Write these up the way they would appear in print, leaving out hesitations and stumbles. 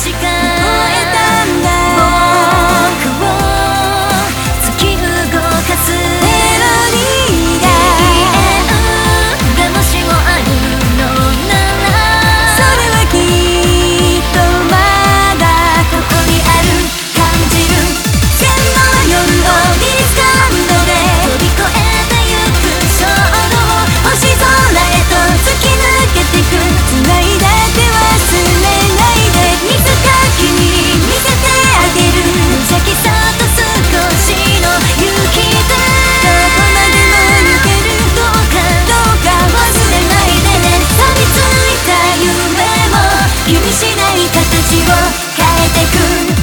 しか聞こえたんだ。僕を突き動かすメロディーが永遠がもしもあるのなら、それはきっとまだここにある。感じる線の夜をディスカンドで飛び越えてゆく衝動、星空へと突き抜けてく。繋いだ手忘れないで、いつか君に見せてあげる。無邪気さと少しの勇気でどこまでも抜ける。どうか忘れないでね。錆びついた夢も気にしない形を変えてく。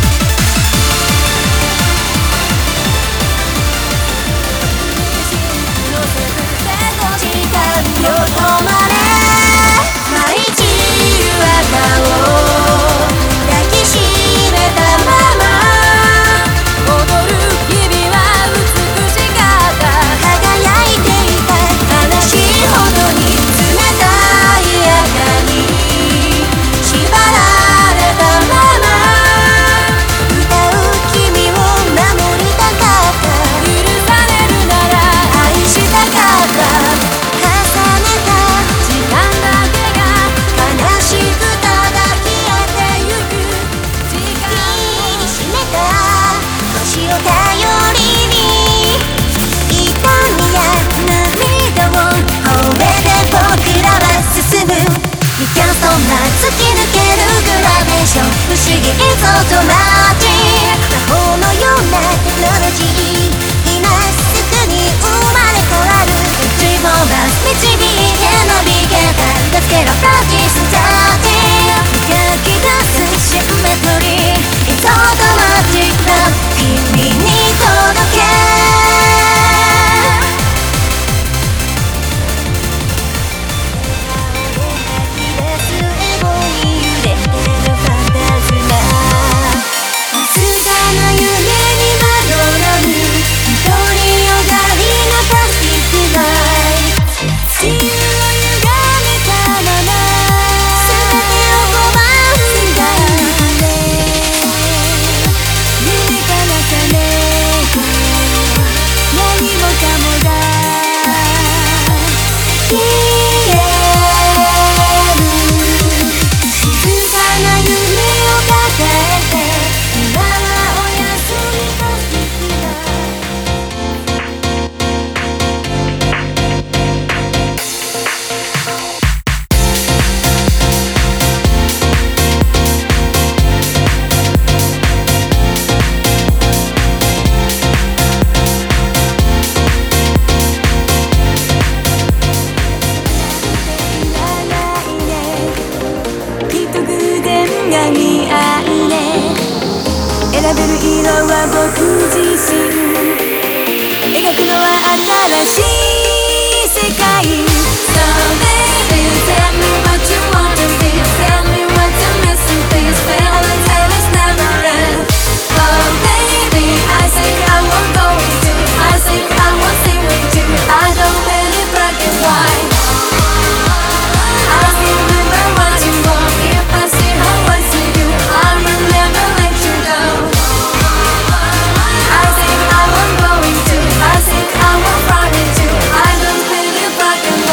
時間よ止まれ。舞い散る赤を抱きしめたまま踊る日々は美しかった。輝いていた悲しいほどに冷たい赤に縛られたまま歌う君を守りたかった。許されるなら愛したかった。重ねた時間だけが悲しくただ消えてゆく。時間を握りしめた星を頼りに痛みや涙を褒めて僕らは進む。いかんそんな突き抜けるグラデーション、不思議イズオートマチック魔法のようなテクノロジー、今すぐに生まれ変わる。スイッチボーナス導いてナビゲーター、Let's get our practice started。 描き出すシンメトリー、It's automatic love 君に届け。選べる色は僕自身、描くのは新しい世界。 So baby tell me what you want to be, tell me what you're missing, please fail and tell us never end. Oh baby I think I won't go with you, I think I won't stay with you, I don't really black and white. I still remember what you want, if I see how I see you, I will never let you go. I think I won't go into, I think I won't run into, I don't really black and white.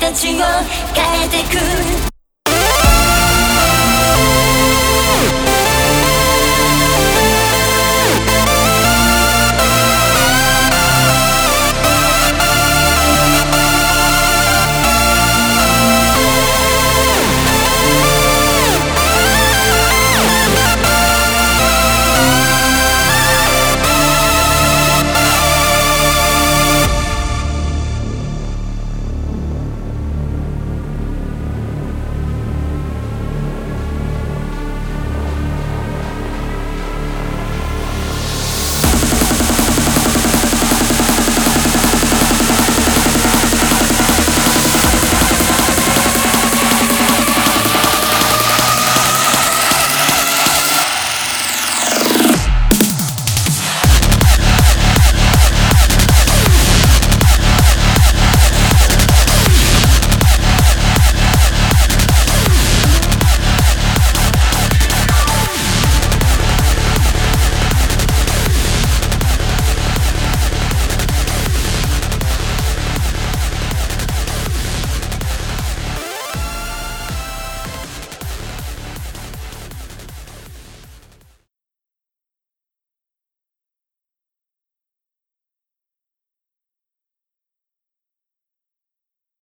ちを変えてく